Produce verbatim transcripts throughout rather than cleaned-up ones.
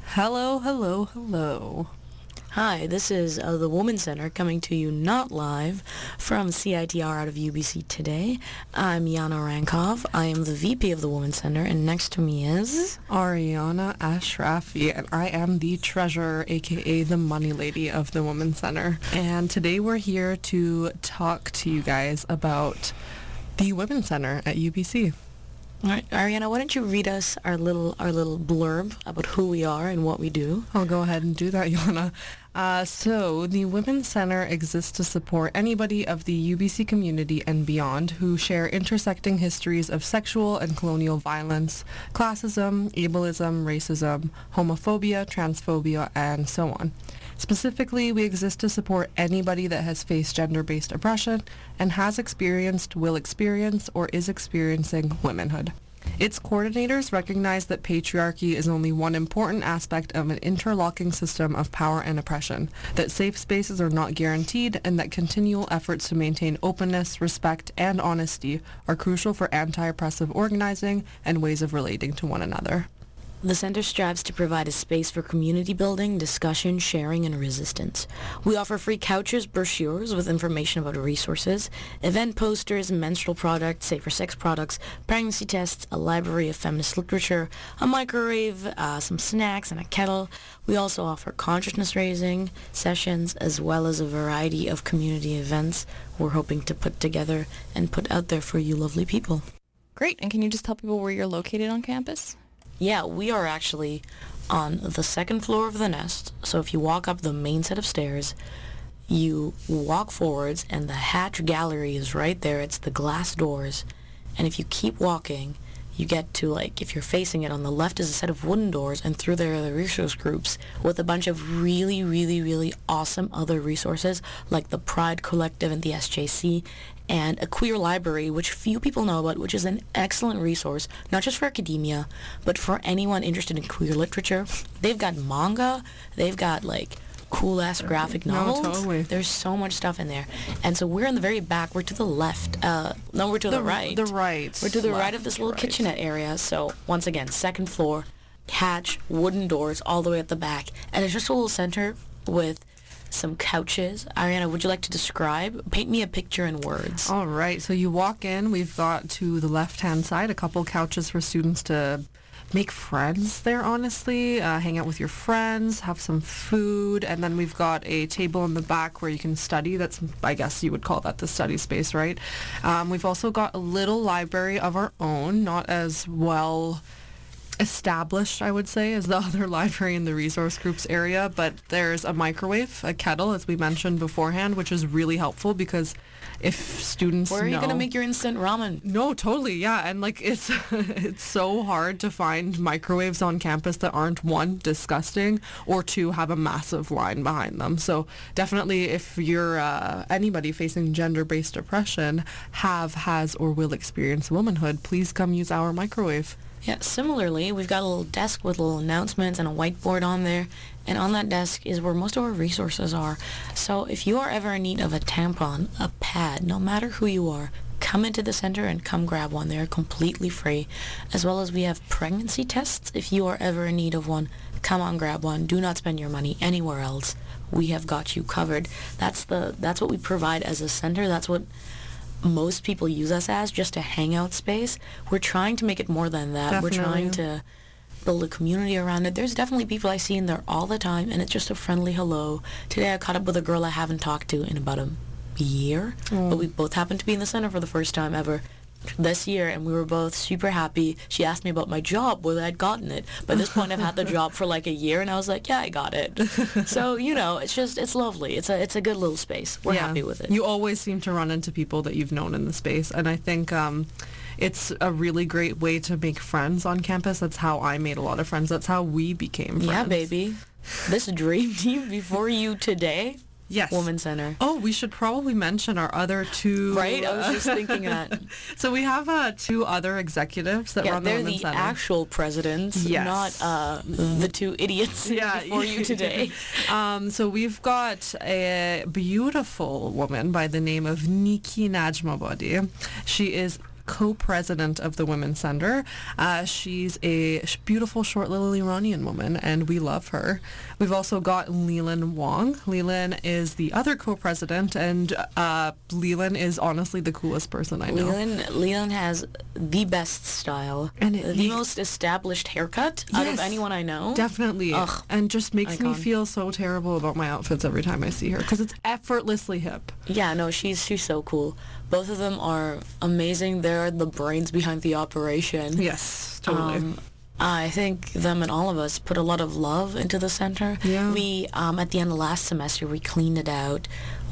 Hello, hello, hello. Hi, this is uh, the Women's Center coming to you not live from C I T R out of U B C today. I'm Yana Rankov. I am the V P of the Women's Center, and next to me is... Ariana Ashrafi, and I am the treasurer, aka the money lady of the Women's Center. And today we're here to talk to you guys about the Women's Center at U B C. All right, Ariana, why don't you read us our little our little blurb about who we are and what we do? I'll go ahead and do that, Yana. Uh, so, the Women's Center exists to support anybody of the U B C community and beyond who share intersecting histories of sexual and colonial violence, classism, ableism, racism, homophobia, transphobia, and so on. Specifically, we exist to support anybody that has faced gender-based oppression and has experienced, will experience, or is experiencing womanhood. Its coordinators recognize that patriarchy is only one important aspect of an interlocking system of power and oppression, that safe spaces are not guaranteed, and that continual efforts to maintain openness, respect, and honesty are crucial for anti-oppressive organizing and ways of relating to one another. The Center strives to provide a space for community building, discussion, sharing, and resistance. We offer free couches, brochures with information about resources, event posters, menstrual products, safer sex products, pregnancy tests, a library of feminist literature, a microwave, uh, some snacks, and a kettle. We also offer consciousness-raising sessions as well as a variety of community events we're hoping to put together and put out there for you lovely people. Great. And can you just tell people where you're located on campus? Yeah, we are actually on the second floor of the Nest. So if you walk up the main set of stairs, you walk forwards and the Hatch Gallery is right there. It's the glass doors. And if you keep walking, you get to, like, if you're facing it, on the left is a set of wooden doors, and through there are the resource groups with a bunch of really, really, really awesome other resources like the Pride Collective and the S J C, and a queer library, which few people know about, which is an excellent resource, not just for academia, but for anyone interested in queer literature. They've got manga, they've got, like, cool-ass graphic novels. No, totally. There's so much stuff in there. And so we're in the very back. We're to the left. Uh, no, we're to the, The- right. the right. We're to the right Left, of this little right. kitchenette area. So once again, second floor, hatch, wooden doors all the way at the back. And it's just a little center with some couches. Ariana, would you like to describe? Paint me a picture in words. All right, so you walk in, we've got to the left-hand side a couple couches for students to make friends there, honestly, uh, hang out with your friends, have some food, and then we've got a table in the back where you can study. That's, I guess you would call that the study space, right? Um, we've also got a little library of our own, not as well established, I would say, as the other library in the resource groups area, but there's a microwave, a kettle, as we mentioned beforehand, which is really helpful because if students Where are you know... going to make your instant ramen? No, totally, yeah, and like it's it's so hard to find microwaves on campus that aren't, one, disgusting, or two, have a massive line behind them. So definitely, if you're uh, anybody facing gender-based oppression, have, has, or will experience womanhood, please come use our microwave. Yeah, similarly, we've got a little desk with little announcements and a whiteboard on there, and on that desk is where most of our resources are. So if you are ever in need of a tampon, a pad, no matter who you are, come into the center and come grab one. They're completely free. As well as we have pregnancy tests. If you are ever in need of one, come on, grab one. Do not spend your money anywhere else. We have got you covered. That's the that's what we provide as a center. That's what most people use us as, just a hangout space. We're trying to make it more than that. Definitely. We're trying to build a community around it. There's definitely people I see in there all the time, and it's just a friendly hello. Today I caught up with a girl I haven't talked to in about a year, Mm. but we both happened to be in the center for the first time ever this year, and we were both super happy. She asked me about my job, whether I'd gotten it. By this point, I've had the job for like a year, and I was like, yeah, I got it. So, you know, it's just, it's lovely. It's a, it's a good little space. We're Yeah. happy with it. You always seem to run into people that you've known in the space, and I think um, it's a really great way to make friends on campus. That's how I made a lot of friends. That's how we became friends. Yeah, baby. This dream team before you today, Yes. Women's Center. Oh, we should probably mention our other two. Right? I was just thinking that. So we have uh, two other executives that Yeah, run the they're Women's the Center. actual presidents, Yes. not uh, the two idiots Yeah. before you today. um, so we've got a beautiful woman by the name of Nikki Najmabadi. She is co-president of the Women's Center. Uh, she's a sh- beautiful, short little Iranian woman, and we love her. We've also got Leland Wong. Leland is the other co-president, and uh, Leland is honestly the coolest person I know. Leland, Leland has the best style, And it- the he- most established haircut out of Yes, anyone I know. Definitely. Ugh, and just makes me icon. feel so terrible about my outfits every time I see her because it's effortlessly hip. Yeah, no, she's she's so cool. Both of them are amazing. They're the brains behind the operation. Yes, totally. Um, I think them and all of us put a lot of love into the center. Yeah. We, um, at the end of last semester, we cleaned it out.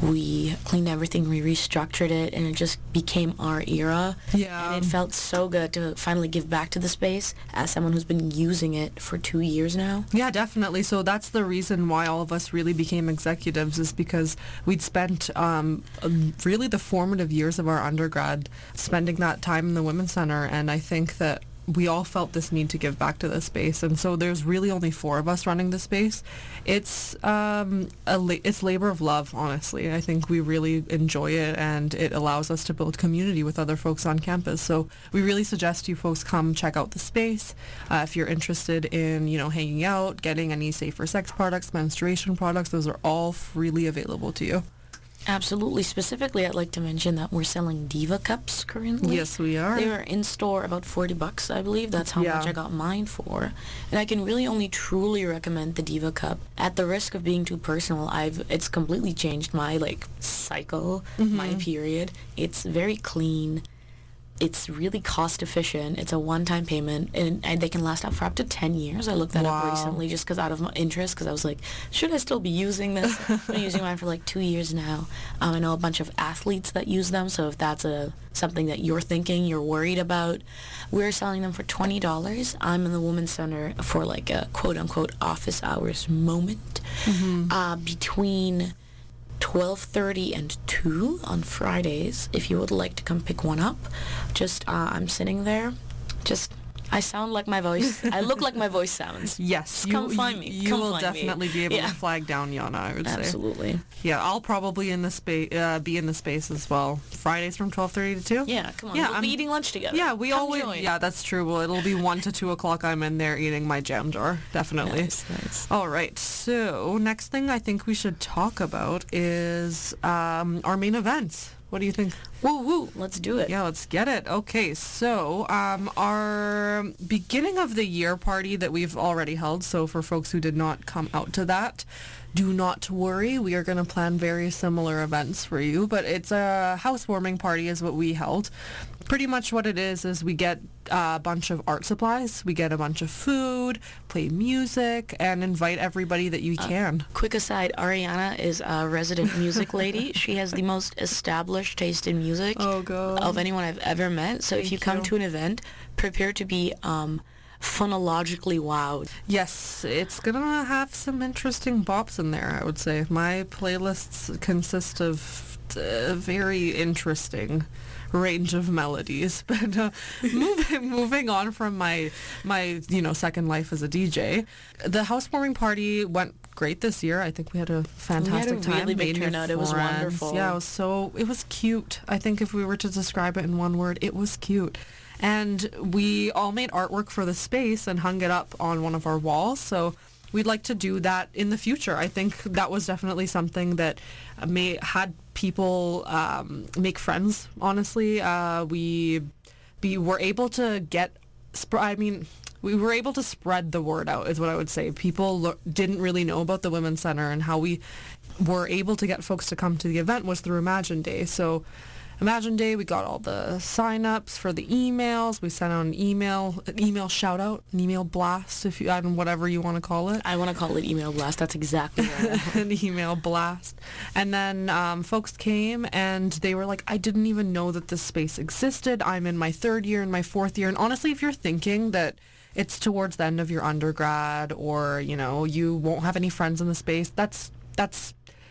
We cleaned everything, we restructured it, and it just became our era. Yeah. And it felt so good to finally give back to the space as someone who's been using it for two years now. Yeah, definitely. So that's the reason why all of us really became executives, is because we'd spent um, um, really the formative years of our undergrad spending that time in the Women's Center, and I think that we all felt this need to give back to the space. And so there's really only four of us running the space. It's um, a la- it's labor of love, honestly. I think we really enjoy it, and it allows us to build community with other folks on campus. So we really suggest you folks come check out the space. Uh, if you're interested in, you know, hanging out, getting any safer sex products, menstruation products, those are all freely available to you. Absolutely. Specifically, I'd like to mention that we're selling Diva cups currently. Yes, we are. They are in store about forty bucks, I believe. That's how Yeah. much I got mine for. And I can really only truly recommend the Diva cup. At the risk of being too personal, I've it's completely changed my like cycle, my period. It's very clean. It's really cost efficient. It's a one-time payment, and, and they can last up for up to ten years. I looked that Wow. up recently just because out of my interest, because I was like, should I still be using this? I've been using mine for like two years now. Um, I know a bunch of athletes that use them, so if that's a something that you're thinking, you're worried about, we're selling them for twenty dollars. I'm in the Women's Center for like a quote-unquote office hours moment uh, between twelve thirty and two on Fridays. If you would like to come pick one up, just uh, I'm sitting there. Just I sound like my voice. I look like my voice sounds. Yes, Just come find me. You Come will find me. definitely be able Yeah. to flag down Yana, I would say. Absolutely. Yeah, I'll probably in the space uh, be in the space as well. Fridays from twelve thirty to two. Yeah, come on. Yeah, we'll I'm- be eating lunch together. Yeah, we Come always. join. Yeah, that's true. Well, it'll be one to two o'clock. I'm in there eating my jam jar. Definitely. Nice, nice. All right. So next thing I think we should talk about is um, our main events. What do you think? Woo woo. Let's do it. Yeah, let's get it. Okay, so um, our beginning of the year party that we've already held, so for folks who did not come out to that, do not worry. We are going to plan very similar events for you, but it's a housewarming party is what we held. Pretty much what it is is we get a bunch of art supplies, we get a bunch of food, play music, and invite everybody that you can. Quick aside, Ariana is a resident music lady. She has the most established taste in music Oh, God. of anyone I've ever met. So if Thank you come you. to an event, prepare to be um, phonologically wowed. Yes, it's gonna have some interesting bops in there, I would say. My playlists consist of a very interesting range of melodies. But uh, moving moving on from my my you know second life as a D J, the housewarming party went great this year. I think we had a fantastic time. really big Made new turnout. It was friends. wonderful. Yeah, it was so it was cute. I think if we were to describe it in one word, it was cute. And we all made artwork for the space and hung it up on one of our walls. So we'd like to do that in the future. I think that was definitely something that may had people um, make friends. Honestly, uh, we be were able to get. Sp- I mean. We were able to spread the word out, is what I would say. People lo- didn't really know about the Women's Center, and how we were able to get folks to come to the event was through Imagine Day. So Imagine Day, we got all the sign-ups for the emails. We sent out an email, an email shout-out, an email blast, if you, I don't, whatever you want to call it. I want to call it email blast. That's exactly right. An email blast. And then um, folks came and they were like, I didn't even know that this space existed. I'm in my third year and my fourth year. And honestly, if you're thinking that it's towards the end of your undergrad, or, you know, you won't have any friends in the space, that's that's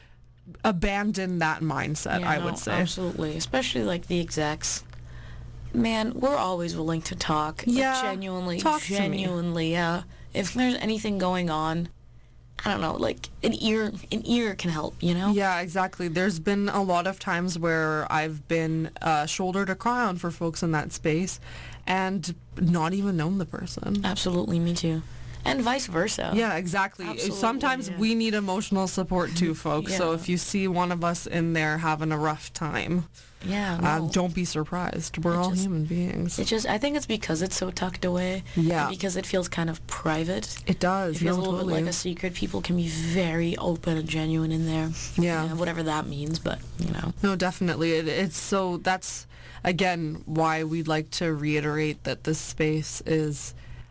abandon that mindset, Yeah, I no, would say. Absolutely. Especially like the execs. Man, we're always willing to talk. Like, Yeah, genuinely, talk to me. genuinely, yeah. If there's anything going on, I don't know, like an ear, an ear can help, you know? Yeah, exactly. There's been a lot of times where I've been uh, shoulder to cry on for folks in that space and not even known the person. Absolutely, me too. And vice versa. Yeah, exactly. Absolutely, Sometimes yeah. we need emotional support too, folks. So Yeah. if you see one of us in there having a rough time, Yeah, uh, no. don't be surprised. We're It all just- human beings. It just, I think it's because it's so tucked away. Yeah. And because it feels kind of private. It does. It feels no, a little totally. bit like a secret. People can be very open and genuine in there. Yeah. Whatever that means, but, you know. No, definitely. It, it's so that's, again, why we'd like to reiterate that this space is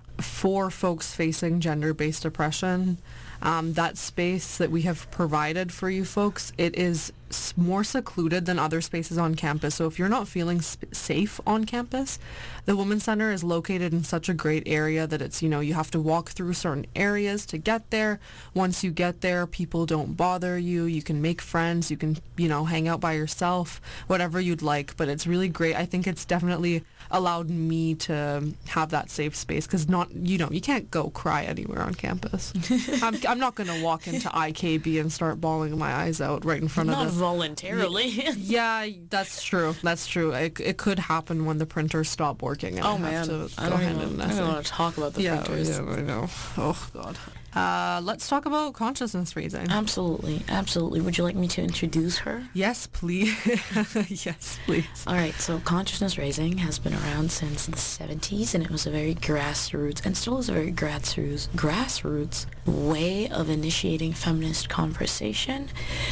for folks facing gender-based oppression. Um, that space that we have provided for you folks, it is s- more secluded than other spaces on campus. So if you're not feeling sp- safe on campus, the Women's Center is located in such a great area that it's, you know, you have to walk through certain areas to get there. Once you get there, people don't bother you. You can make friends. You can, you know, hang out by yourself, whatever you'd like. But it's really great. I think it's definitely allowed me to have that safe space because not, you know, you can't go cry anywhere on campus. I'm, I'm not going to walk into I K B and start bawling my eyes out right in front Not of the... voluntarily. Yeah, that's true. That's true. It, it could happen when the printers stop working. And Oh I have man, to I go don't, ahead even, and I don't essay. even want to talk about the yeah, printers. yeah, I know. Oh God. Uh, let's talk about consciousness raising. Absolutely, absolutely. Would you like me to introduce her? Yes, please. Yes, please. All right, so consciousness raising has been around since the seventies, and it was a very grassroots, and still is a very grassroots, grassroots way of initiating feminist conversation,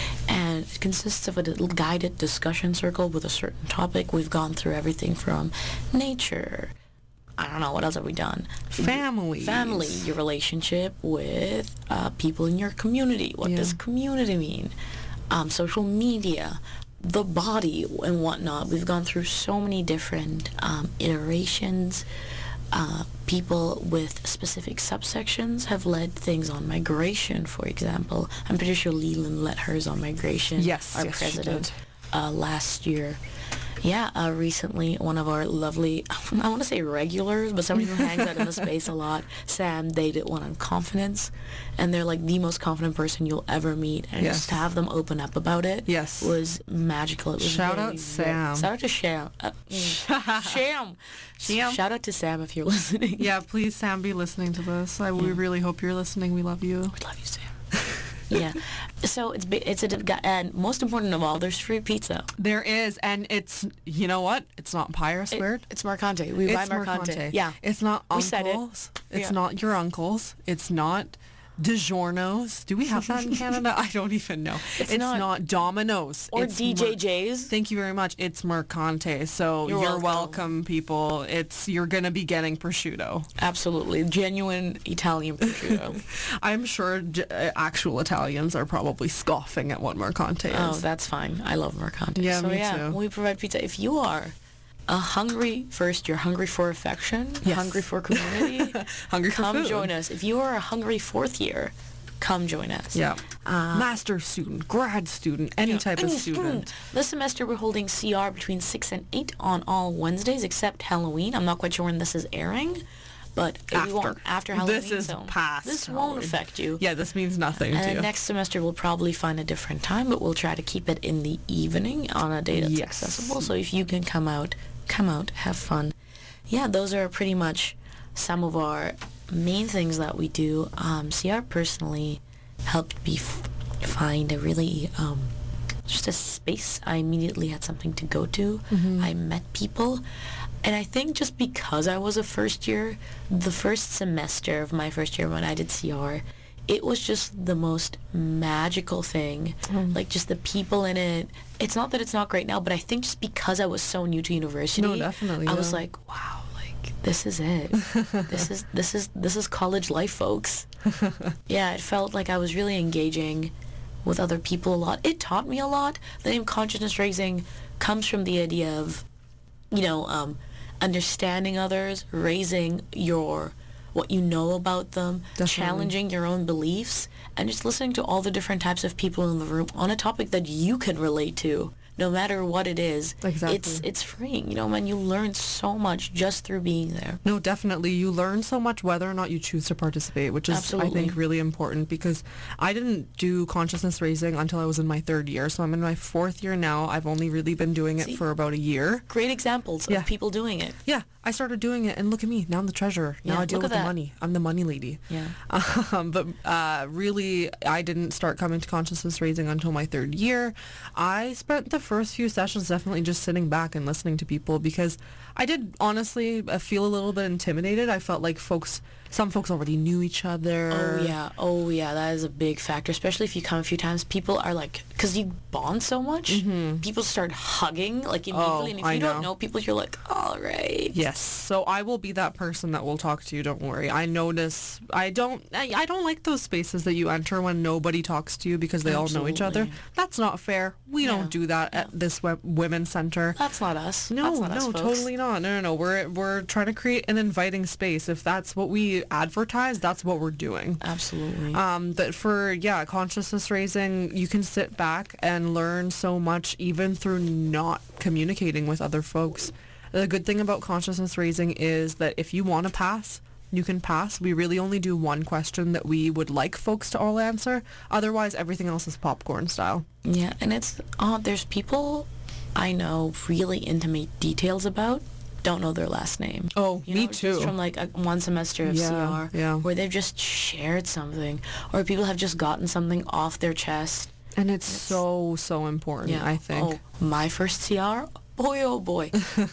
and it consists of a little guided discussion circle with a certain topic. We've gone through everything from nature, I don't know, what else have we done? Family. Family, your relationship with uh, people in your community. What Yeah. does community mean? Um, social media, the body, and whatnot. We've gone through so many different um, iterations. Uh, people with specific subsections have led things on migration, for example. I'm pretty sure Leland led hers on migration. Yes, our yes, she president, did. uh, last year. Yeah, uh, recently one of our lovely, I want to say regulars, but somebody who hangs out in the space a lot, Sam, they did one on confidence, and they're like the most confident person you'll ever meet, and Yes. just to have them open up about it Yes. was magical. It was Shout very, out very- Sam. Shout out to Sam. Uh, mm, Sham. Sham. Shout out to Sam if you're listening. Yeah, please, Sam, be listening to this. I, We Yeah. really hope you're listening. We love you. We love you, Sam. Yeah. So it's ba- it's a, and most important of all, there's free pizza. There is, and it's, you know what? It's not Pie or It- Squared. it's Mercante. We buy It's Mercante. Mercante. Yeah. It's not We uncles. said it. It's Yeah. not your uncles. It's not DiGiorno's. Do we have that in Canada? I don't even know. It's It's, not- not, Domino's. Or It's D J Mer- J's. Thank you very much. It's Mercante. So You're you're, welcome. welcome. people. It's you're gonna be getting prosciutto. Absolutely. Genuine Italian prosciutto. I'm sure j- uh, actual Italians are probably scoffing at what Mercante is. Oh, that's fine. I love Mercante. Yeah, so me yeah, too. we provide pizza. If you are a hungry, first, you're hungry for affection, Yes. hungry for community, Hungry for come food. join us. If you are a hungry fourth year, come join us. Yeah. Uh, Master student, grad student, any type of Any student. This semester we're holding C R between six and eight on all Wednesdays except Halloween. I'm not quite sure when this is airing, but it After. won't after Halloween. This is so past This won't Halloween. affect you. Yeah, this means nothing And to then you. next semester we'll probably find a different time, but we'll try to keep it in the evening on a day that's Yes. accessible. So if you can come out, come out, have fun. Yeah, those are pretty much some of our main things that we do. Um, C R personally helped me f- find a really um, just a space. I immediately had something to go to. I met people. And I think just because I was a first year, the first semester of my first year when I did C R, it was just the most magical thing. Like just the people in it. It's not that it's not great now, but I think just because I was so new to university, No, definitely, I was yeah. like, wow, like this is it. this is this is this is college life, folks. Yeah, it felt like I was really engaging with other people a lot. It taught me a lot. The name consciousness raising comes from the idea of, you know, um, understanding others, raising your what you know about them, Definitely. challenging your own beliefs, and just listening to all the different types of people in the room on a topic that you can relate to. no matter what it is, Exactly. it's it's freeing, you know, man. You learn so much just through being there. No, definitely. You learn so much whether or not you choose to participate, which is, Absolutely. I think, really important because I didn't do consciousness raising until I was in my third year. So I'm in my fourth year now. I've only really been doing it See? for about a year. Great examples Yeah. of people doing it. Yeah, I started doing it and look at me. Now I'm the treasurer. Now Yeah, I deal look with at the that. money. I'm the money lady. Yeah. Um, but uh, really, I didn't start coming to consciousness raising until my third year. I spent the first few sessions definitely just sitting back and listening to people because I did honestly uh, feel a little bit intimidated. I felt like folks, some folks already knew each other. Oh yeah, oh yeah, that is a big factor, especially if you come a few times. People are like, because you bond so much, mm-hmm. people start hugging like immediately, Oh, and if I you know. don't know people, you're like, all right. Yes, so I will be that person that will talk to you. Don't worry. I notice. I don't. I, I don't like those spaces that you enter when nobody talks to you because they all know each other. Absolutely. That's not fair. We Yeah. don't do that at this we- women's center. That's not us. No, that's not us, no, folks. totally not. No, no, no. We're we're trying to create an inviting space. If that's what we advertise, that's what we're doing. Absolutely. Um, but for, yeah, consciousness raising, you can sit back and learn so much even through not communicating with other folks. The good thing about consciousness raising is that if you want to pass, you can pass. We really only do one question that we would like folks to all answer. Otherwise, everything else is popcorn style. Yeah, and it's, oh, there's people I know really intimate details about, don't know their last name. Oh, You me know, too. Just from like a, one semester of Yeah, C R, yeah. where they've just shared something, or people have just gotten something off their chest. And it's so, so important, Yeah, I think. Oh, my first C R, boy, oh boy,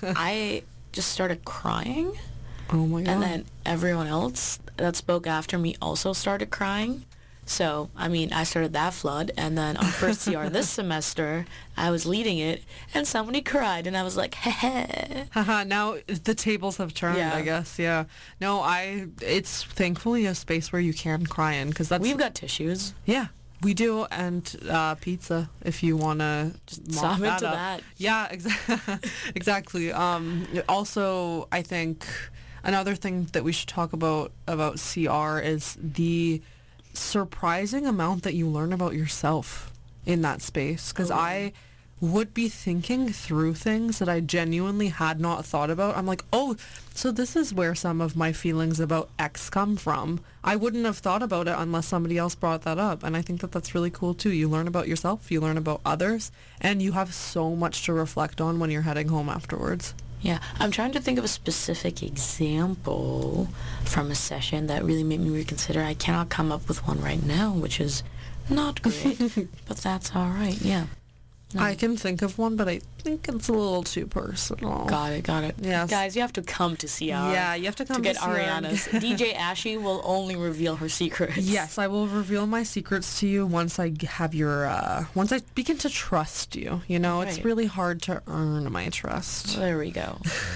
I just started crying, Oh, my God. and then everyone else that spoke after me also started crying. So, I mean, I started that flood, and then on first C R this semester, I was leading it, and somebody cried, and I was like, heh heh. Haha, now the tables have turned, Yeah. I guess, yeah. No, I, it's thankfully a space where you can cry in, because that's... We've got tissues. Yeah, we do, and uh, pizza if you want to just Stop into that. Yeah, exa- exactly. Um, also, I think another thing that we should talk about about C R is the surprising amount that you learn about yourself in that space. Because Oh. I would be thinking through things that I genuinely had not thought about. I'm like, oh, so this is where some of my feelings about X come from. I wouldn't have thought about it unless somebody else brought that up. And I think that that's really cool too. You learn about yourself, you learn about others, and you have so much to reflect on when you're heading home afterwards. Yeah, I'm trying to think of a specific example from a session that really made me reconsider. I cannot come up with one right now, which is not great, but that's all right. Yeah. No. I can think of one, but I think it's a little too personal. Got it, got it. Yes. Guys, you have to come to C R. Yeah, you have to come to get to C R. Ariana's. D J Ashy will only reveal her secrets. Yes, I will reveal my secrets to you once I g- have your, uh, once I begin to trust you. You know, it's Right. really hard to earn my trust. There we go.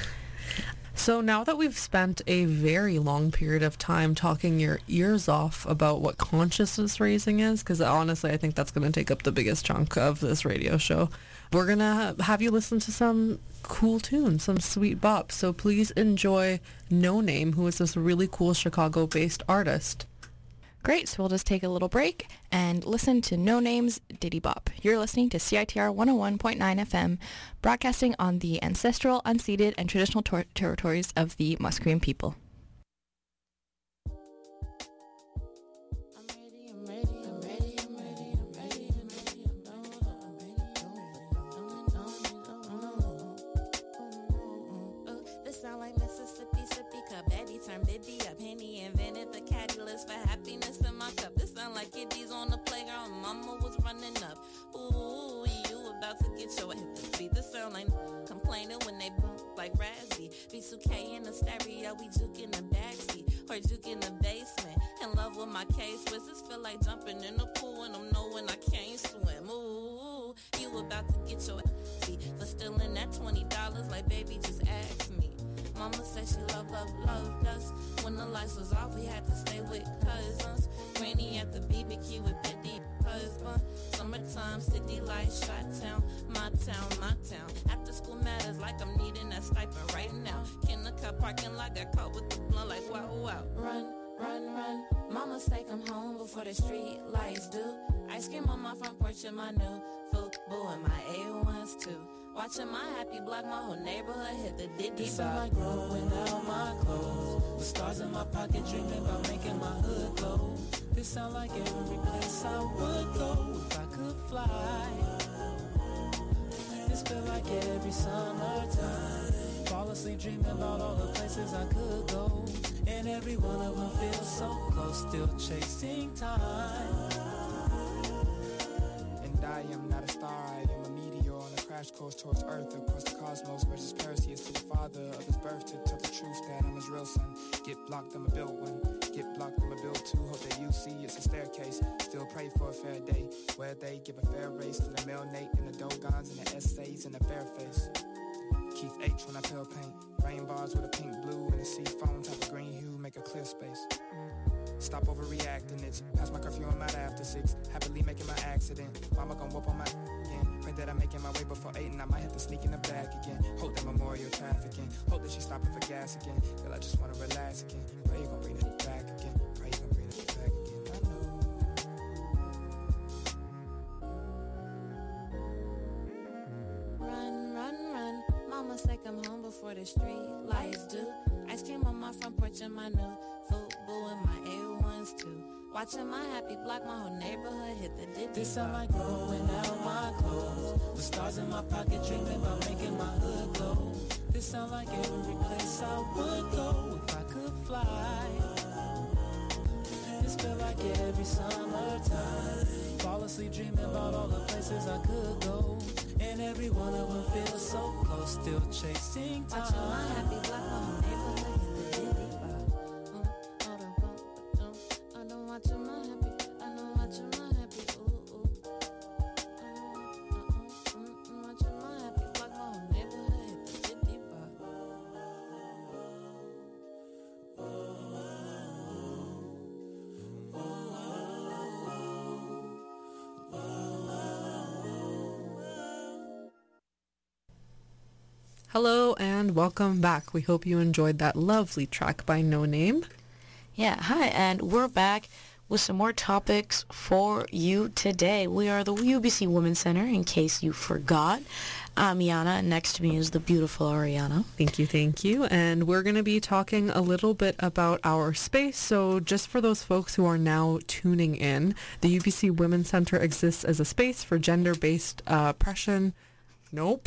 So now that we've spent a very long period of time talking your ears off about what consciousness raising is, because honestly, I think that's going to take up the biggest chunk of this radio show, we're going to have you listen to some cool tunes, some sweet bops. So please enjoy No Name, who is this really cool Chicago-based artist. Great, so we'll just take a little break and listen to No Name's Diddy Bop. You're listening to C I T R one oh one point nine F M, broadcasting on the ancestral, unceded, and traditional tor- territories of the Musqueam people. This sound like Mississippi, sippy cup. Baby turn Bibby up. Henny invented the catalyst for happiness in my cup. This sound like kiddies on the playground. Mama was running up. Ooh, you about to get your hip to beat. This sound like complaining when they boom like Razzie. B two K in the stereo, we juke in the backseat. Or juke in the basement. In love with my K-Swiss. This feel like jumping in the pool and I'm knowing I can't swim. Ooh, you about to get your feet for stealing that twenty dollars like baby just ask me. Mama said she love, love, loved us. When the lights was off, we had to stay with cousins. Granny at the B B Q with Betty husband. Summertime, city lights, shot town, my town, my town. After school matters like I'm needing that stipend right now. Kindergarten parking lot got caught with the blunt like wow, wow. Run, run, run. Mama say come home before the street lights do. Ice cream on my front porch in my new Fugazi. Football in my A ones too. Watching my happy block, my whole neighborhood hit the diddy This bop. sound like growing out my clothes. With stars in my pocket, dreaming about making my hood glow. This sound like every place I would go if I could fly. This feel like every summertime. Fall asleep dreaming about all the places I could go. And every one of them feels so close, still chasing time. And I am not a star, I am a meteor on a crash course towards Earth, across the cosmos, versus Perseus to the father of his birth, to tell the truth that I'm his real son. Get blocked, I'ma build one. Get blocked, I'ma build two. Hope that you see it's a staircase. Still pray for a fair day, where they give a fair race to the male Nate and the Dogons and the essays and the fair face. Keith H when I pale paint. Rain bars with a pink, blue, and a sea foam type of green hue, make a clear space. Stop overreacting, it's past my curfew, I'm out after six. Happily making my accident. Mama gon' whoop on my again. Pray that I'm making my way before eight and I might have to sneak in the back again. Hope that memorial trafficking. Hope that she's stopping for gas again. Girl, I just wanna relax again. Pray you gon' bring it back again. Pray you gon' bring it back again. I know. Run, run, run. Mama say come home before the street lights do. Ice cream on my front porch and my new football in my A ones too. Watching my happy block, my whole neighborhood hit the diddy This sound bop. like growing out my clothes. With stars in my pocket, dreaming about making my hood glow. This sound like every place I would go if I could fly. This feel like every summertime. Fall asleep dreaming about all the places I could go. And every one of them feels so close, still chasing time. Watching my happy block, my whole neighborhood hit the diddy bop. Mm, oh, the bump, don't. I don't watching my happy, I know watching my happy, ooh, ooh. Uh, uh, mm, mm, watching my happy block, my whole neighborhood hit the diddy bop. Hello and welcome back. We hope you enjoyed that lovely track by No Name. Yeah, hi, and we're back with some more topics for you today. We are the U B C Women's Center, in case you forgot. I'm Yana, and next to me is the beautiful Ariana. Thank you, thank you. And we're going to be talking a little bit about our space. So just for those folks who are now tuning in, the U B C Women's Center exists as a space for gender-based uh, oppression. Nope.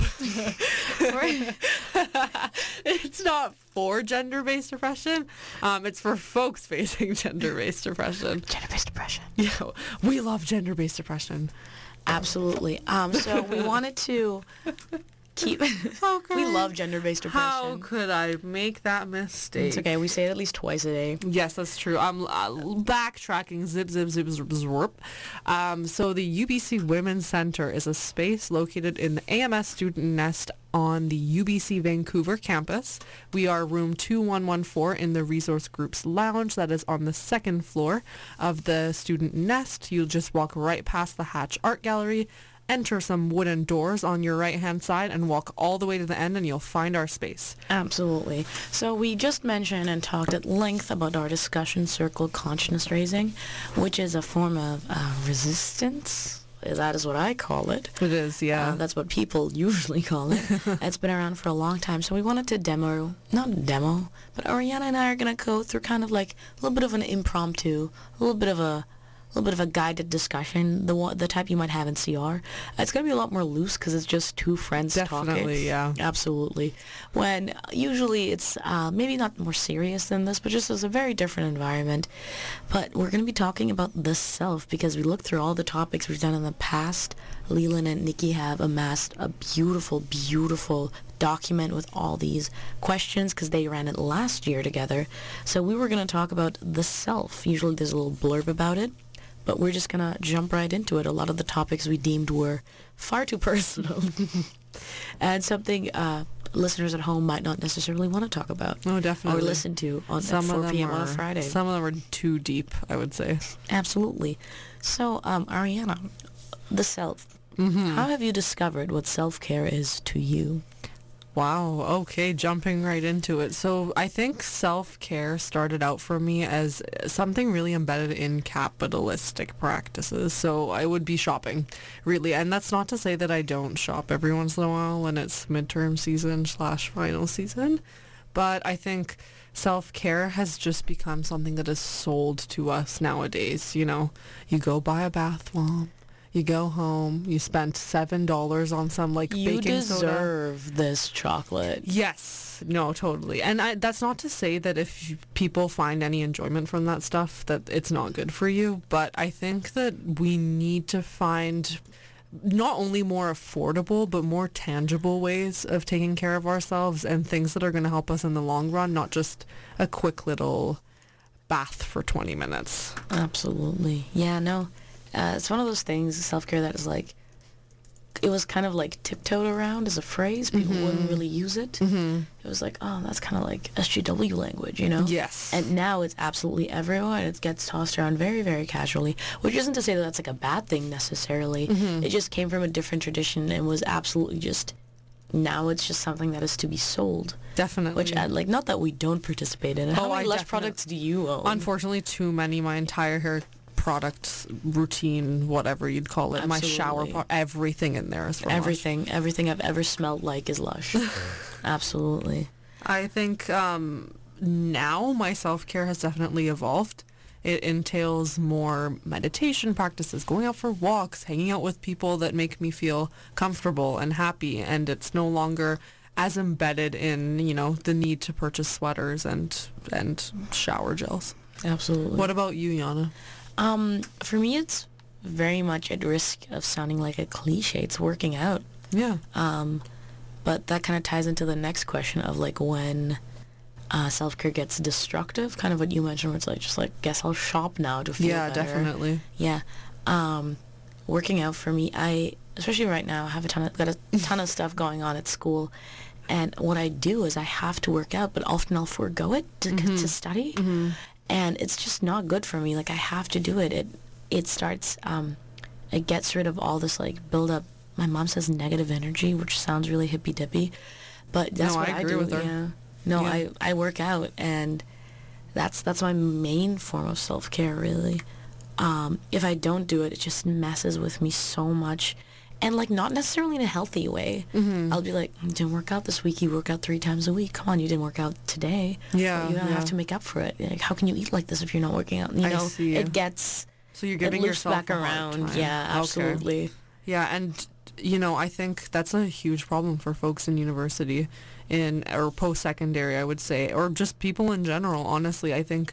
It's not for gender-based oppression. Um, it's for folks facing gender-based oppression. Gender-based oppression. Yeah, we love gender-based oppression. Absolutely. Um, so we wanted to keep... How could we I- love gender-based oppression. How could I make that mistake? It's okay. We say it at least twice a day. Yes, that's true. I'm uh, backtracking. Zip, zip, zip, zip, zip. Um, so the U B C Women's Center is a space located in the A M S Student Nest on the U B C Vancouver campus. We are room two one one four in the Resource Group's lounge that is on the second floor of the Student Nest. You'll just walk right past the Hatch Art Gallery, enter some wooden doors on your right-hand side, and walk all the way to the end and you'll find our space. Absolutely. So we just mentioned and talked at length about our discussion circle consciousness raising, which is a form of uh, resistance. That is what I call it. It is, yeah. Uh, that's what people usually call it. It's been around for a long time. So we wanted to demo, not demo, but Ariana and I are going to go through kind of like a little bit of an impromptu, a little bit of a A little bit of a guided discussion, the one, the type you might have in C R. It's going to be a lot more loose because it's just two friends talking. Definitely, yeah. Absolutely. When usually it's uh, maybe not more serious than this, but just as a very different environment. But we're going to be talking about the self because we looked through all the topics we've done in the past. Leland and Nikki have amassed a beautiful, beautiful document with all these questions because they ran it last year together. So we were going to talk about the self. Usually there's a little blurb about it, but we're just going to jump right into it. A lot of the topics we deemed were far too personal and something uh, listeners at home might not necessarily want to talk about. Oh, definitely. Or listen to on Some at of four them p.m. are, on a Friday. Some of them are too deep, I would say. Absolutely. So, um, Ariana, the self. Mm-hmm. How have you discovered what self-care is to you? Wow. Okay, jumping right into it. So I think self-care started out for me as something really embedded in capitalistic practices. So I would be shopping, really. And that's not to say that I don't shop every once in a while when it's midterm season slash final season. But I think self-care has just become something that is sold to us nowadays. You know, you go buy a bath bomb. You go home, you spent seven dollars on some, like, You baking soda. deserve this chocolate. Yes. No, totally. And I, that's not to say that if you- people find any enjoyment from that stuff, that it's not good for you. But I think that we need to find not only more affordable, but more tangible ways of taking care of ourselves and things that are going to help us in the long run, not just a quick little bath for twenty minutes. Absolutely. Yeah, no. Uh, it's one of those things, self-care, that is like, it was kind of like tiptoed around as a phrase. People Mm-hmm. wouldn't really use it. Mm-hmm. It was like, oh, that's kind of like S G W language, you know? Yes. And now it's absolutely everywhere, and it gets tossed around very, very casually, which isn't to say that that's like a bad thing necessarily. Mm-hmm. It just came from a different tradition and was absolutely just, now it's just something that is to be sold. Definitely. Which, I, like, not that we don't participate in it. How Oh, many I Lush definite- products do you own? Unfortunately, too many. My entire hair product routine, whatever you'd call it, my shower, Absolutely. pro- everything in there is from Lush. Everything, everything I've ever smelled like is Lush. Absolutely. I think um, now my self-care has definitely evolved. It entails more meditation practices, going out for walks, hanging out with people that make me feel comfortable and happy, and it's no longer as embedded in, you know, the need to purchase sweaters and and shower gels. Absolutely. What about you, Yana? Um, for me, it's very much at risk of sounding like a cliche. It's working out. Yeah. Um, but that kind of ties into the next question of like when uh, self-care gets destructive, kind of what you mentioned, where it's like, just like, guess I'll shop now to feel Yeah, better. definitely. Yeah. Um, working out for me, I, especially right now, I have a ton of, got a ton of stuff going on at school. And what I do is I have to work out, but often I'll forego it to, to study. And it's just not good for me. Like, I have to do it. It it starts, um, it gets rid of all this, like, build up. My mom says negative energy, which sounds really hippy-dippy. But that's No, what I I, agree do. with her. Yeah. No, Yeah. I, I work out, and that's that's my main form of self-care, really. Um, if I don't do it, it just messes with me so much. And, like, not necessarily in a healthy way. Mm-hmm. I'll be like, you didn't work out this week. You work out three times a week. Come on, you didn't work out today. Yeah, You don't yeah. have to make up for it. Like, how can you eat like this if you're not working out? You I know, see. it gets... So you're It giving loops yourself back a hard around. time. Yeah, Okay. absolutely. Yeah, and you know, I think that's a huge problem for folks in university, in or post-secondary, I would say, or just people in general. Honestly, I think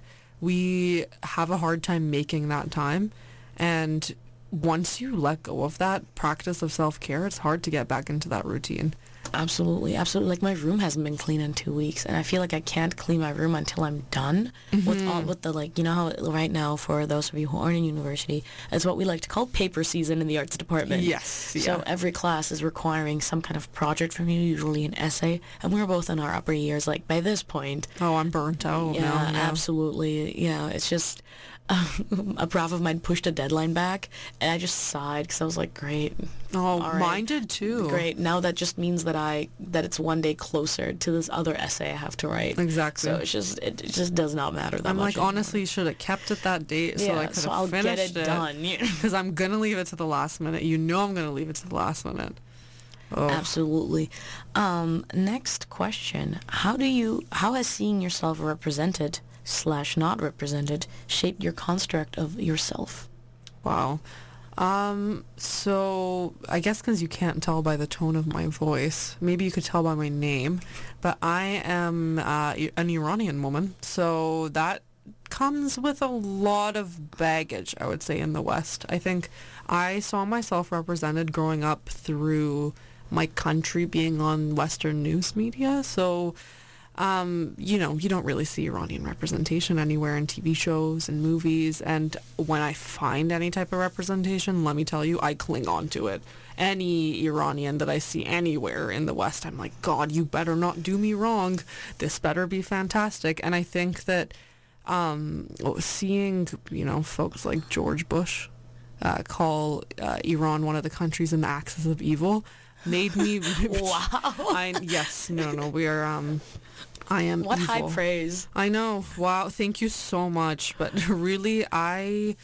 we have a hard time making that time, and once you let go of that practice of self-care, it's hard to get back into that routine. Absolutely, absolutely. Like, my room hasn't been clean in two weeks, and I feel like I can't clean my room until I'm done with all with the, like, you know how right now, for those of you who aren't in university, it's what we like to call paper season in the arts department. Yes, So yeah. every class is requiring some kind of project from you, usually an essay, and we're both in our upper years. Like, by this point, Oh, I'm burnt out yeah, now. Yeah, absolutely. Yeah, it's just um, a prof of mine pushed a deadline back, and I just sighed because I was like, great. Oh, all right. mine did too. Great. Now that just means that I that it's one day closer to this other essay I have to write. Exactly. So it's just it, it just does not matter that I'm much. like, anymore. honestly, you should have kept it that date so yeah, I could so have I'll finished get it, done. Yeah. Because I'm gonna leave it to the last minute. You know, I'm gonna leave it to the last minute. Oh. Absolutely. Um, next question: How do you how has seeing yourself represented slash not represented shaped your construct of yourself? Wow. Um, so I guess because you can't tell by the tone of my voice, maybe you could tell by my name, but I am uh, an Iranian woman, so that comes with a lot of baggage, I would say, in the West. I think I saw myself represented growing up through my country being on Western news media, so Um, you know, you don't really see Iranian representation anywhere in T V shows and movies. And when I find any type of representation, let me tell you, I cling on to it. Any Iranian that I see anywhere in the West, I'm like, God, you better not do me wrong. This better be fantastic. And I think that um, seeing, you know, folks like George Bush uh, call uh, Iran one of the countries in the axis of evil, made me... Wow. I, yes, no, no, we are... Um, I am What evil. high praise. I know. Wow. Thank you so much. But really, I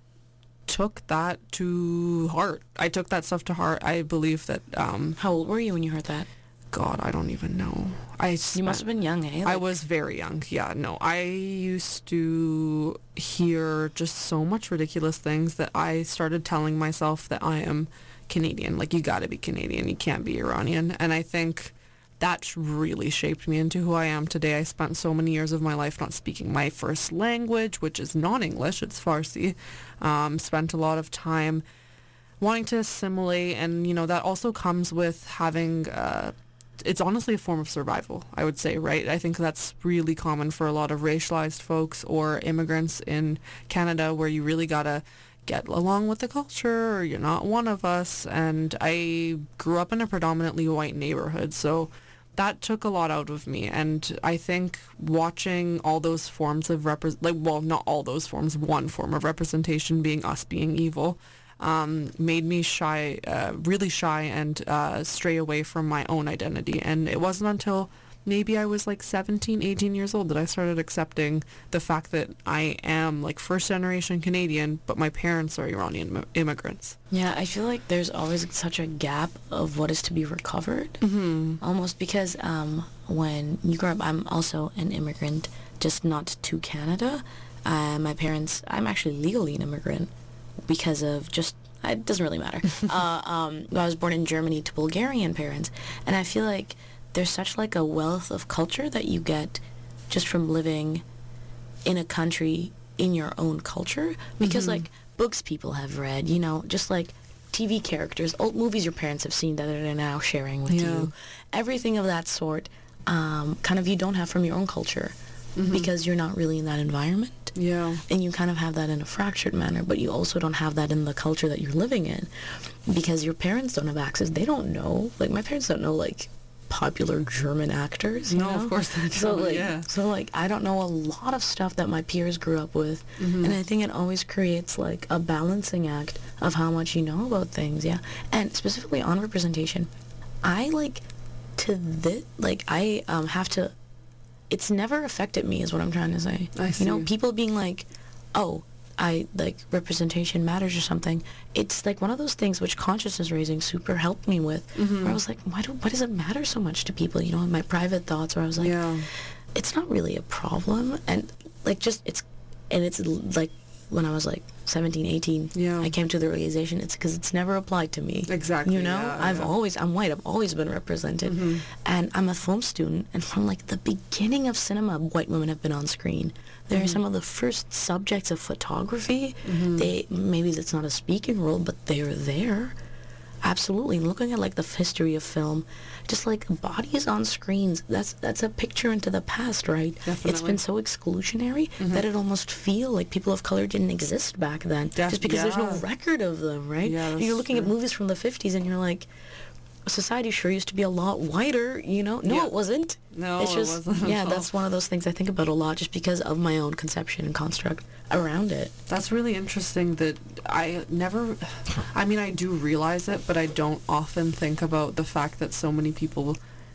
took that to heart. I took that stuff to heart. I believe that, um, How old were you when you heard that? God, I don't even know. I You spent- must have been young, eh? I Like, was very young. Yeah, no. I used to hear just so much ridiculous things that I started telling myself that I am Canadian. Like, you got to be Canadian. You can't be Iranian. And I think that really shaped me into who I am today. I spent so many years of my life not speaking my first language, which is not English, it's Farsi. Um, spent a lot of time wanting to assimilate, and, you know, that also comes with having, uh, it's honestly a form of survival, I would say, right? I think that's really common for a lot of racialized folks or immigrants in Canada, where you really gotta get along with the culture, or you're not one of us. And I grew up in a predominantly white neighborhood, so that took a lot out of me. And I think watching all those forms of repre- like, well, not all those forms, one form of representation being us being evil, um, made me shy, uh, really shy, and uh, stray away from my own identity. And it wasn't until maybe I was like seventeen, eighteen years old that I started accepting the fact that I am like first generation Canadian, but my parents are Iranian im- immigrants. yeah, I feel like there's always such a gap of what is to be recovered. Mm-hmm. Almost because um, when you grow up, I'm also an immigrant, just not to Canada. Uh, my parents, I'm actually legally an immigrant because of just, it doesn't really matter. uh, um, I was born in Germany to Bulgarian parents, and I feel like there's such like a wealth of culture that you get just from living in a country in your own culture, because Mm-hmm. like books people have read, you know, just like T V characters, old movies your parents have seen that they're now sharing with Yeah. you, everything of that sort, um, kind of you don't have from your own culture because you're not really in that environment. Yeah. And you kind of have that in a fractured manner, but you also don't have that in the culture that you're living in, because your parents don't have access. They don't know, like my parents don't know like popular German actors, you No, know? of course they So don't, like, yeah. so like I don't know a lot of stuff that my peers grew up with, Mm-hmm. and I think it always creates like a balancing act of how much you know about things, yeah. And specifically on representation, I like to this, like I um have to. It's never affected me, is what I'm trying to say. I You know, see. people being like, oh, I like representation matters or something. It's like one of those things which consciousness raising super helped me with. Mm-hmm. Where I was like, why do why does it matter so much to people? You know, in my private thoughts, where I was like, Yeah. it's not really a problem, and like just it's, and it's like when I was like seventeen, eighteen, Yeah. I came to the realization it's because it's never applied to me. Exactly, You know, yeah, I've yeah. always, I'm white, I've always been represented. And I'm a film student, and from like the beginning of cinema, white women have been on screen. They're some of the first subjects of photography. They, maybe it's not a speaking role, but they're there. Absolutely. Looking at like the history of film, just like bodies on screens, that's that's a picture into the past, right? It's Definitely. been so exclusionary that it almost feel like people of color didn't exist back then, Def- just because there's no yeah. record of them, right? Yeah, And that's you're looking at true. movies from the fifties and you're like, society sure used to be a lot whiter, you know? No, Yeah. it wasn't. No, it's it just, wasn't at yeah, all. that's one of those things I think about a lot just because of my own conception and construct around it. That's really interesting that I never, I mean, I do realize it, but I don't often think about the fact that so many people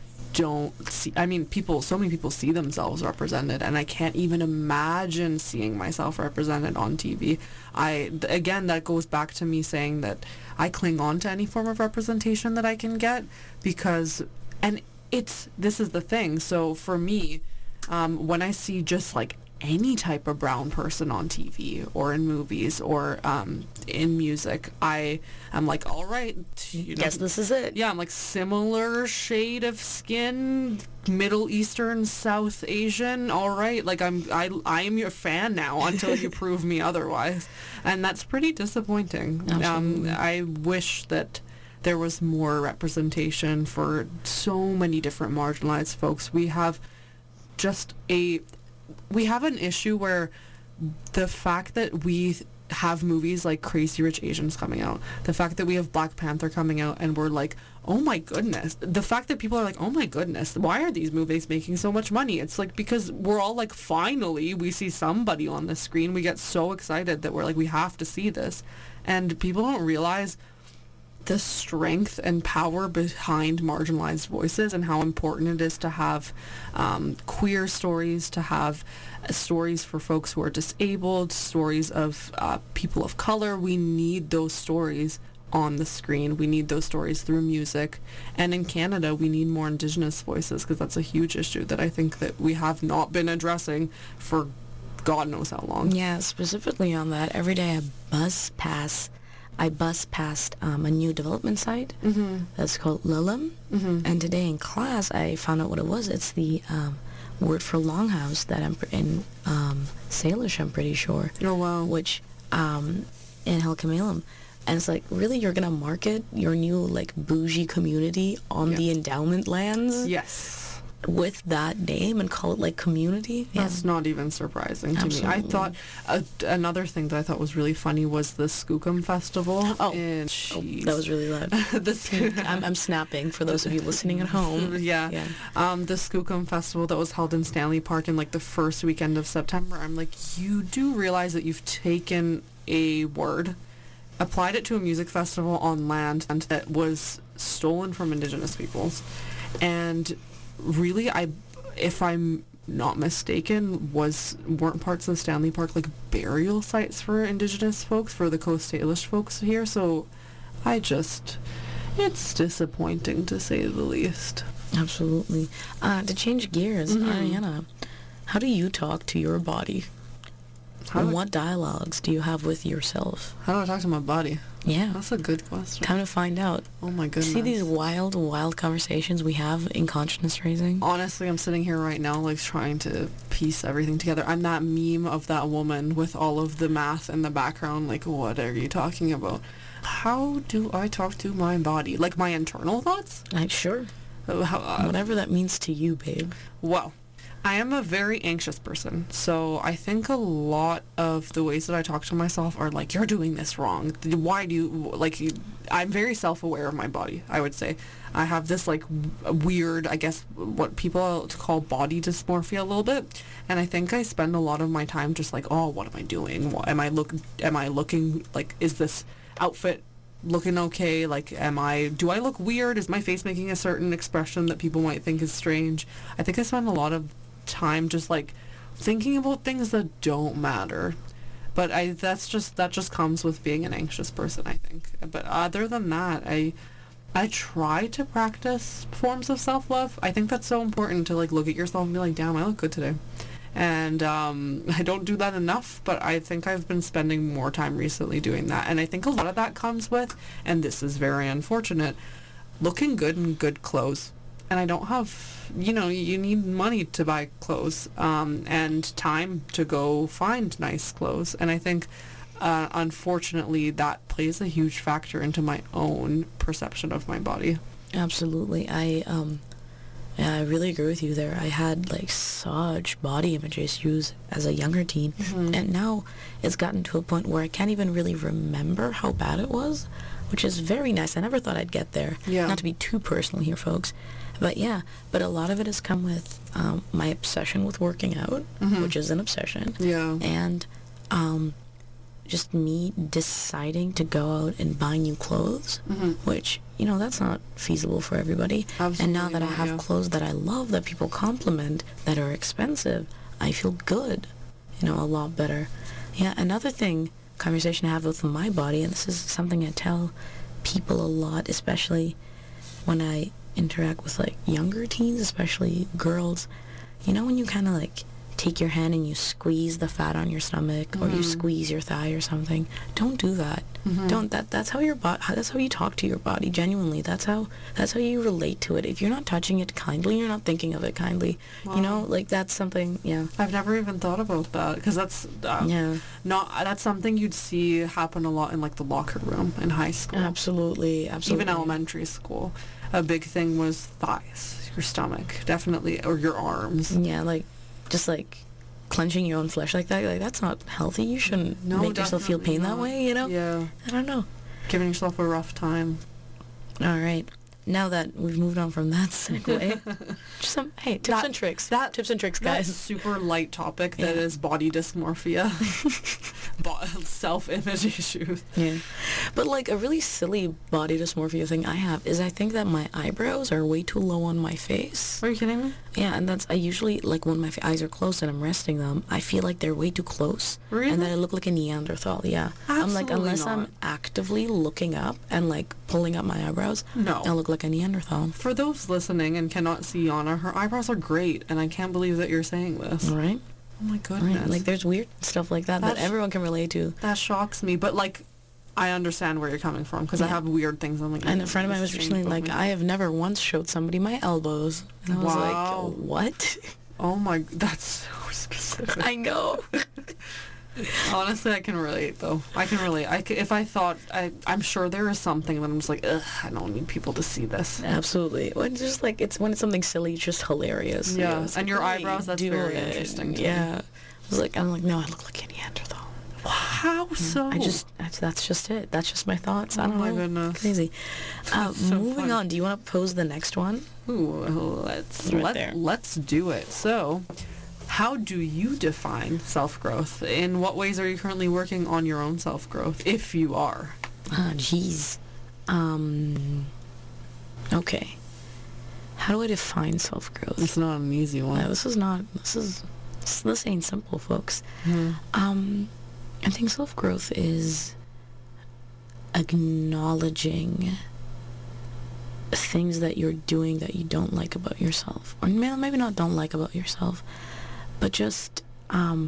don't see, I mean, people, so many people see themselves represented, and I can't even imagine seeing myself represented on T V. I, th- again, that goes back to me saying that I cling on to any form of representation that I can get because, and it's, this is the thing, so for me, um, when I see just like any type of brown person on T V or in movies or um, in music, I am like, all right, you know, Guess this is it. yeah, I'm like similar shade of skin, Middle Eastern, South Asian. All right, like I'm, I, I am your fan now until you prove me otherwise, and that's pretty disappointing. Absolutely. Um, I wish that there was more representation for so many different marginalized folks. We have just a, we have an issue where the fact that we have movies like Crazy Rich Asians coming out, the fact that we have Black Panther coming out, and we're like, oh my goodness, the fact that people are like, oh my goodness, why are these movies making so much money? It's like because we're all like, finally we see somebody on the screen, we get so excited that we're like, we have to see this, and people don't realize the strength and power behind marginalized voices and how important it is to have um, queer stories, to have uh, stories for folks who are disabled, stories of uh, people of color. We need those stories on the screen. We need those stories through music. And in Canada, we need more Indigenous voices, because that's a huge issue that I think that we have not been addressing for God knows how long. Yeah, specifically on that, every day I buzz past I bus past um, a new development site Mm-hmm. that's called Lulum, Mm-hmm. and today in class I found out what it was. It's the um, word for longhouse that I'm pr- in um, Salish, I'm pretty sure, Oh, wow. which um, in Halkamalam. And it's like, really, you're gonna market your new like bougie community on Yeah. the endowment lands Yes. with that name and call it like community? That's not even surprising to me. I Absolutely. thought uh, another thing that I thought was really funny was the Skookum Festival. Oh. in, Oh, jeez. that was really loud. the Sk- I'm, I'm snapping for those of you listening at home. Yeah. Yeah. Um, the Skookum Festival that was held in Stanley Park in like the first weekend of September. I'm like, you do realize that you've taken a word, applied it to a music festival on land and that was stolen from Indigenous peoples, and really, I, if I'm not mistaken, was weren't parts of Stanley Park like burial sites for Indigenous folks, for the Coast Salish folks here. So, I just, it's disappointing to say the least. Absolutely. Uh, to change gears, Mhm. Ariana, how do you talk to your body? How And do, I, what dialogues do you have with yourself? how do I talk to my body? Yeah. That's a good question. Time to find out. Oh my goodness. See these wild, wild conversations we have in consciousness raising? Honestly, I'm sitting here right now, like, trying to piece everything together. I'm that meme of that woman with all of the math in the background. Like, what are you talking about? How do I talk to my body? Like, my internal thoughts? Like, sure. Uh, How, uh, Whatever that means to you, babe. well, I am a very anxious person, so I think a lot of the ways that I talk to myself are like, you're doing this wrong. Why do you, like, you- I'm very self-aware of my body, I would say. I have this, like, w- weird, I guess, what people call body dysmorphia a little bit, and I think I spend a lot of my time just like, oh, what am I doing? What, am I look, am I looking, like, is this outfit looking okay? Like, am I, do I look weird? Is my face making a certain expression that people might think is strange? I think I spend a lot of time just like thinking about things that don't matter, but I that's just that just comes with being an anxious person, I think. But other than that, I I try to practice forms of self-love. I think that's so important to like look at yourself and be like, damn, I look good today. And um, I don't do that enough, but I think I've been spending more time recently doing that. And I think a lot of that comes with, and this is very unfortunate, looking good in good clothes. And I don't have, you know, you need money to buy clothes um, and time to go find nice clothes. And I think, uh, unfortunately, that plays a huge factor into my own perception of my body. Absolutely. I, um, yeah, I really agree with you there. I had, like, such body image issues as a younger teen. Mhm. And now it's gotten to a point where I can't even really remember how bad it was, which is very nice. I never thought I'd get there. Yeah. Not to be too personal here, folks. But yeah, but a lot of it has come with um, my obsession with working out, Mhm. which is an obsession. Yeah. And um, just me deciding to go out and buy new clothes, Mhm. which, you know, that's not feasible for everybody. And now Absolutely that I not, have yeah. clothes that I love, that people compliment, that are expensive, I feel good, you know, a lot better. Yeah, another thing, conversation I have with my body, and this is something I tell people a lot, especially when I interact with, like, younger teens, especially girls. You know when you kind of, like, take your hand and you squeeze the fat on your stomach, or you Mhm. squeeze your thigh or something? Don't do that. Mhm. Don't that that's how your body that's how you talk to your body, genuinely. That's how that's how you relate to it. If you're not touching it kindly, you're not thinking of it kindly. You know, Wow. like, that's something, yeah. I've never even thought about that, because that's uh, Yeah. not that's something you'd see happen a lot in like the locker room in high school. Absolutely, absolutely. Even elementary school. A big thing was thighs, your stomach, definitely, or your arms. Yeah, like, just like clenching your own flesh like that, like, that's not healthy. You shouldn't No, make yourself feel definitely pain that not. way, you know? Yeah. I don't know. Giving yourself a rough time. All right. now that we've moved on from that segue, just some, hey, tips That- and tricks. that- tips and tricks, That guys. super light topic that Yeah. is body dysmorphia, Bo- self-image issues. Yeah. But like a really silly body dysmorphia thing I have is I think that my eyebrows are way too low on my face. Are you kidding me? Yeah, and that's, I usually, like when my f- eyes are closed and I'm resting them, I feel like they're way too close. Really? And that I look like a Neanderthal, yeah. I'm like, Absolutely unless not. I'm actively looking up and like pulling up my eyebrows, No. I look like a Neanderthal. For those listening and cannot see Yana, her eyebrows are great, and I can't believe that you're saying this. All right? Oh my goodness. Right. Like there's weird stuff like that that That's- everyone can relate to. That shocks me, but like, I understand where you're coming from because I Yeah. have weird things. I'm like, And a friend of mine this was changed recently about like, me. I have never once showed somebody my elbows. And I was Wow. like, what? Oh my, that's so specific. I know. Honestly, I can relate though. I can relate. I c- if I thought, I, I'm sure there is something that I'm just like, ugh, I don't need people to see this. Absolutely. When it's just like it's when it's something silly, it's just hilarious. Yeah, You know, it's and like, your what are eyebrows, you that's very doing? interesting to me. Yeah. I was like, I'm like, no, I look like a Neanderthal. How so? I just, that's, that's just it. That's just my thoughts. I Oh don't my know. goodness. Crazy. Uh, That's so moving funny. on. Do you want to pose the next one? Ooh, let's Right let, there. let's do it. So, how do you define self-growth? In what ways are you currently working on your own self-growth, if you are? Ah, jeez. Um. Okay. How do I define self-growth? It's not an easy Uh, one. this is not. This is. This, this ain't simple, folks. Mhm. Um, I think self-growth is acknowledging things that you're doing that you don't like about yourself, or may- maybe not don't like about yourself, but just um,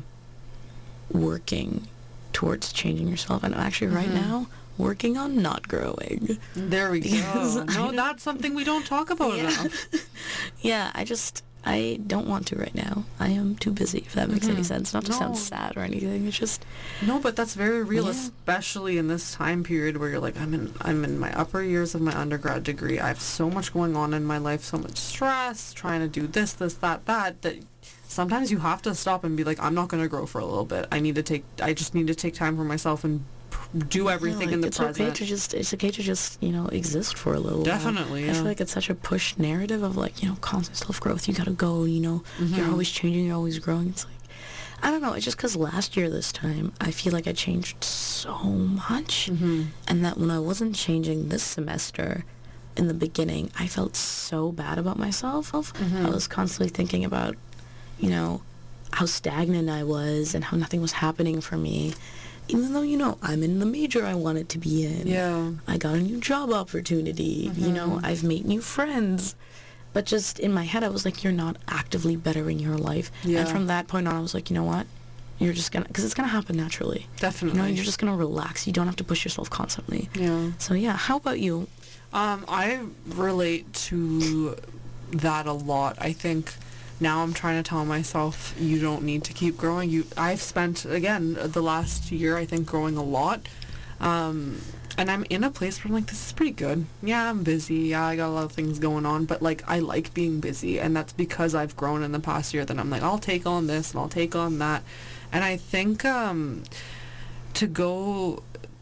working towards changing yourself. And actually, right Mhm. now, working on not growing. There we Because go. I No, don't- that's something we don't talk about Yeah. enough. Yeah, I just. I don't want to right now. I am too busy, if that makes any Mhm. sense. Not to No. sound sad or anything. It's just, No, but that's very real, Yeah. especially in this time period where you're like, I'm in, I'm in my upper years of my undergrad degree. I have so much going on in my life, so much stress, trying to do this, this, that, that, that sometimes you have to stop and be like, I'm not going to grow for a little bit. I need to take, I just need to take time for myself and p- do everything yeah, like, in the it's present. okay to just it's okay to just you know exist for a little Definitely, while. I yeah. feel like it's such a push narrative of like you know constant self growth. You gotta go. You know you're Mhm. always changing. You're always growing. It's like I don't know. It's just because last year this time I feel like I changed so much, hmm and that when I wasn't changing this semester, in the beginning, I felt so bad about myself. Mhm. I was constantly thinking about you know how stagnant I was and how nothing was happening for me. Even though, you know, I'm in the major I wanted to be in. Yeah. I got a new job opportunity. You know, Mhm. I've made new friends. But just in my head, I was like, you're not actively bettering your life. Yeah. And from that point on, I was like, you know what? You're just going to, because it's going to happen naturally. Definitely. You know, you're just going to relax. You don't have to push yourself constantly. Yeah. So, yeah, how about you? Um, I relate to that a lot. I think now I'm trying to tell myself you don't need to keep growing. You, I've spent again the last year I think growing a lot, um, and I'm in a place where I'm like, this is pretty good. Yeah, I'm busy. Yeah, I got a lot of things going on, but like I like being busy, and that's because I've grown in the past year. That I'm like, I'll take on this and I'll take on that, and I think um, to go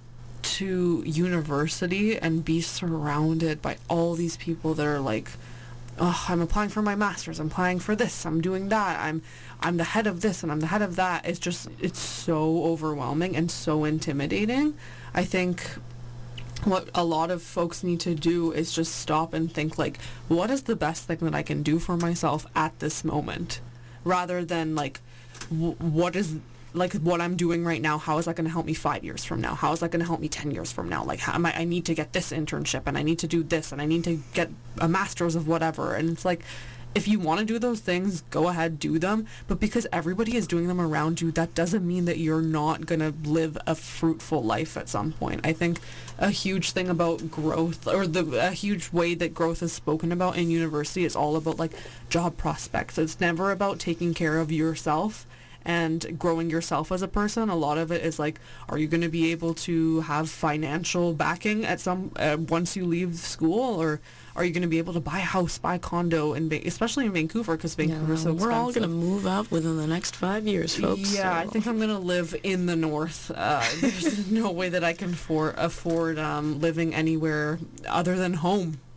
to university and be surrounded by all these people that are like, oh, I'm applying for my master's, I'm applying for this, I'm doing that, I'm I'm the head of this and I'm the head of that. It's just, it's so overwhelming and so intimidating. I think what a lot of folks need to do is just stop and think like, what is the best thing that I can do for myself at this moment? Rather than like, w- what is like what I'm doing right now, how is that going to help me five years from now? How is that going to help me ten years from now? Like, how am I, I need to get this internship and I need to do this and I need to get a master's of whatever. And it's like, if you want to do those things, go ahead, do them. But because everybody is doing them around you, that doesn't mean that you're not going to live a fruitful life at some point. I think a huge thing about growth, or the a huge way that growth is spoken about in university, is all about like job prospects. It's never about taking care of yourself and growing yourself as a person. A lot of it is like, are you going to be able to have financial backing at some uh, once you leave school, or are you going to be able to buy a house, buy a condo, and especially in Vancouver, because Vancouver's so we're expensive. all going to move up within the next five years, folks. Yeah, so- I think I'm gonna live in the north. Uh, there's no way that I can for, afford um, living anywhere other than home.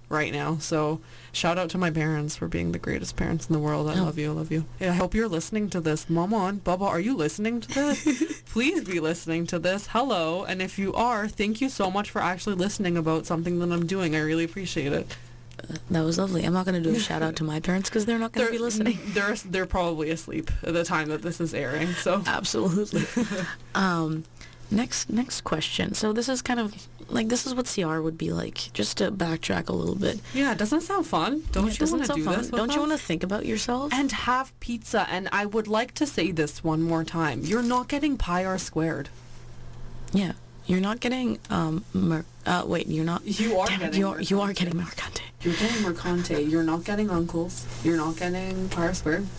right now. So shout out to my parents for being the greatest parents in the world. I Oh. love you. I love you. Yeah, I hope you're listening to this. Mama and Baba, are you listening to this? Please be listening to this. Hello. And if you are, thank you so much for actually listening about something that I'm doing. I really appreciate it. That was lovely. I'm not going to do a shout out to my parents because they're not going to be listening. They're, they're probably asleep at the time that this is airing. So Absolutely. um, next next question. So this is kind of like this is what C R would be like. Just to backtrack a little bit. yeah, it doesn't sound fun. Don't Yeah, it you doesn't want to sound do fun. this? with Don't you us? want to think about yourself? And have pizza. And I would like to say this one more time. You're not getting pi r squared. Yeah. You're not getting um mer- uh wait, you're not You are damn it, getting you are, you are Mercante. getting Mercante. You're getting Mercante. You're not getting Uncles. You're not getting pi r squared.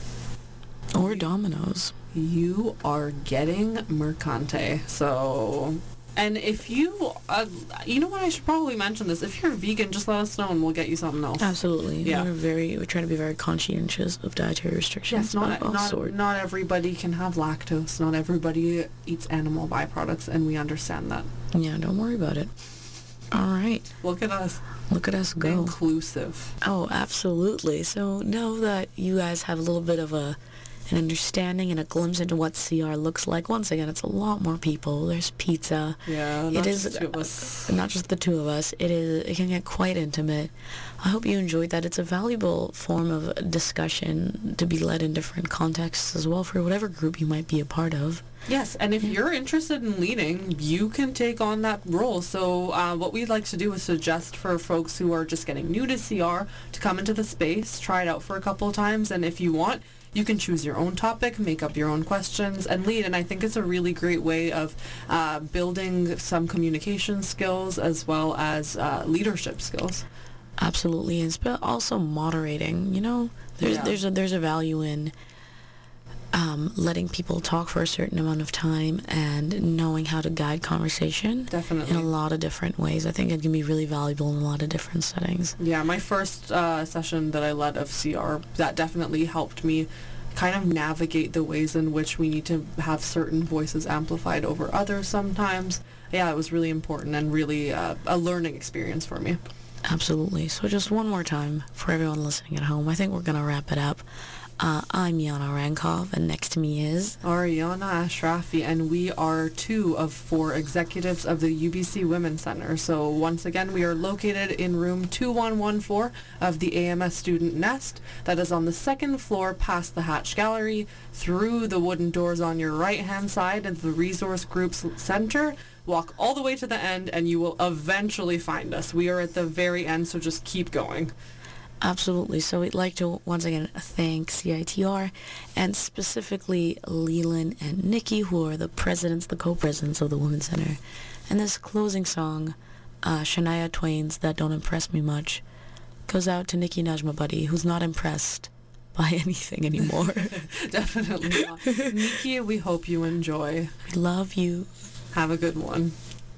Or Domino's. You are getting Mercante. So, and if you, uh, you know what, I should probably mention this. If you're vegan, just let us know and we'll get you something else. Absolutely. Yeah. We're very we try to be very conscientious of dietary restrictions Yes, not of all not, sorts. not everybody can have lactose. Not everybody eats animal byproducts, and we understand that. Yeah, don't worry about it. All right. Look at us, Look at us go. inclusive. Oh, absolutely. So now that you guys have a little bit of a an understanding and a glimpse into what C R looks like, once again, it's a lot more people. There's pizza. Yeah, It not is just two of us. not just the two of us. It is. It can get quite intimate. I hope you enjoyed that. It's a valuable form of discussion to be led in different contexts as well for whatever group you might be a part of. Yes, and if you're interested in leading, you can take on that role. So uh, what we'd like to do is suggest for folks who are just getting new to C R to come into the space, try it out for a couple of times, and if you want, you can choose your own topic, make up your own questions, and lead. And I think it's a really great way of uh, building some communication skills as well as uh, leadership skills. Absolutely, and sp- also moderating. You know, there's Yeah. there's a there's a value in um, letting people talk for a certain amount of time and knowing how to guide conversation Definitely. in a lot of different ways. I think it can be really valuable in a lot of different settings. Yeah, my first uh, session that I led of C R, that definitely helped me kind of navigate the ways in which we need to have certain voices amplified over others sometimes. Yeah, it was really important and really uh, a learning experience for me. Absolutely. So just one more time for everyone listening at home, I think we're going to wrap it up. Uh, I'm Yana Rankov, and next to me is... Ariana Ashrafi, and we are two of four executives of the U B C Women's Center. So once again, we are located in room two one one four of the A M S Student Nest. That is on the second floor past the Hatch Gallery, through the wooden doors on your right-hand side into the Resource Groups Center. Walk all the way to the end, and you will eventually find us. We are at the very end, so just keep going. Absolutely. So we'd like to once again thank C I T R and specifically Leland and Nikki, who are the presidents, the co-presidents of the Women's Center. And this closing song, uh, Shania Twain's That Don't Impress Me Much, goes out to Nikki Najma Buddy, who's not impressed by anything anymore. Definitely not. Nikki, we hope you enjoy. We love you. Have a good one.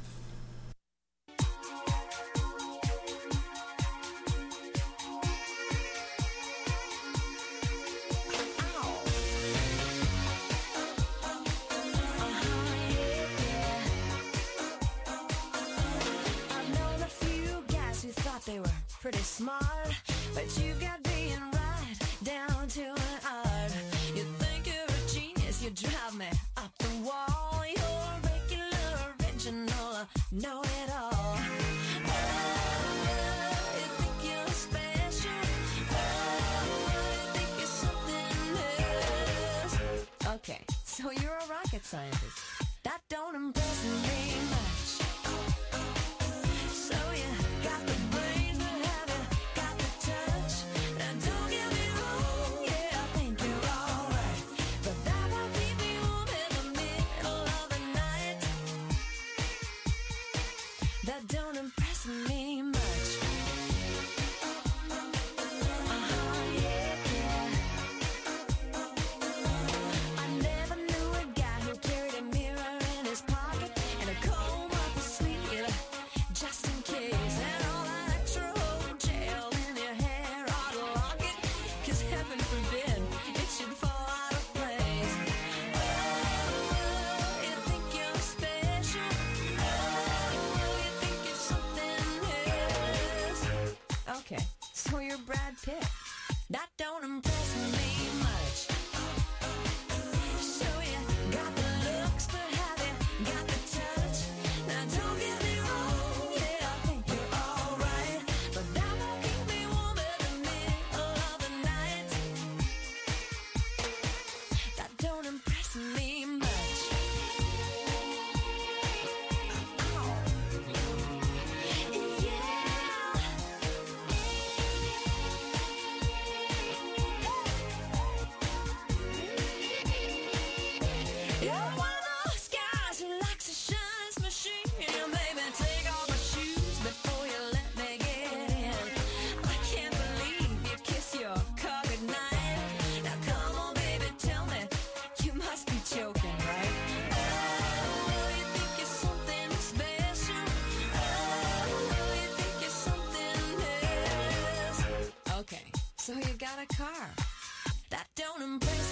They were pretty smart, but you got being right down to an art. You think you're a genius, you drive me up the wall. You're regular, original, know it all. Oh, you think you're special. Oh, you think you're something else. Okay, so you're a rocket scientist. That don't impress me much. So you got the brains, but have you got the touch? Now don't get me wrong, yeah, I think you're alright, but that won't keep me warm in the middle of the night. That don't impress me much. Uh-huh, yeah, yeah. I never knew a guy who carried a mirror in his pocket and a comb up his sleeve, just in case. And all that extra old gel in your hair ought to lock it, 'cause heaven forbid it should fall out of place. Oh, you think you're special. Oh, you think you're something got a car. That don't impress